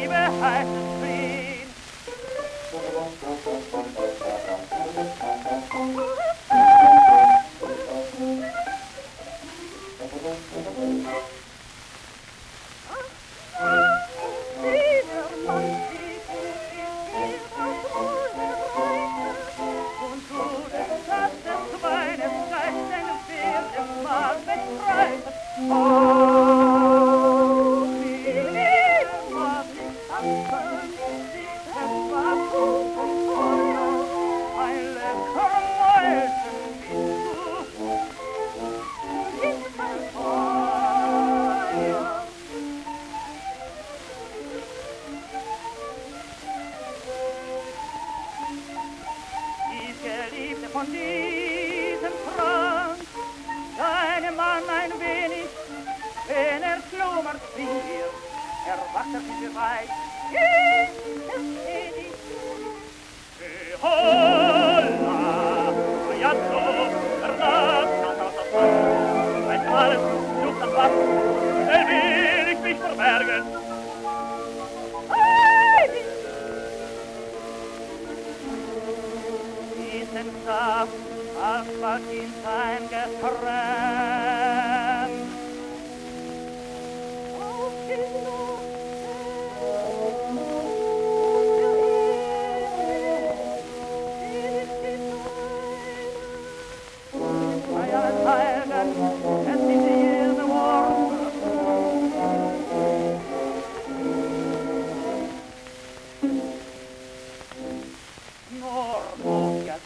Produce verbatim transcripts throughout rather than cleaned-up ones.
Liebe heißt es fliehen. Von diesem Trank, deinem Mann ein wenig, wenn er schlummert, singt, erwacht er sich bereit, in der Ewig. Holla, ja so, verlass, das Haus das Mann, wenn alles Luft am Bach, dann will ich mich verbergen. Saft, als bald in sein Getränk. Auf den Norden der Erde ist die Beine. Bei allen Heiligen, es sind die Erde Worte. Nur noch jetzt.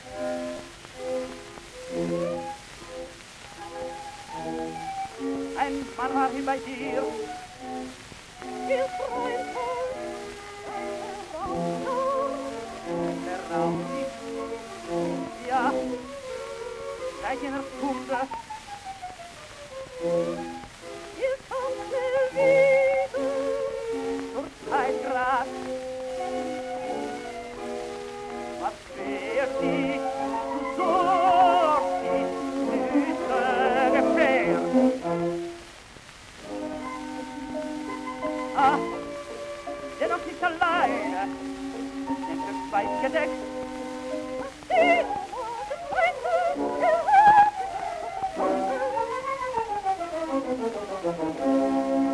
Ein Mann war hier bei dir. Ihr Freund voll, der Raum nicht. Ja, seit jener Stunde. Ihr kommt schnell wieder zur Zeit grad. Was fehlt dich so? Ah, dennoch nicht alleine, denn für zwei gedeckt. Die Morgenweite gehört.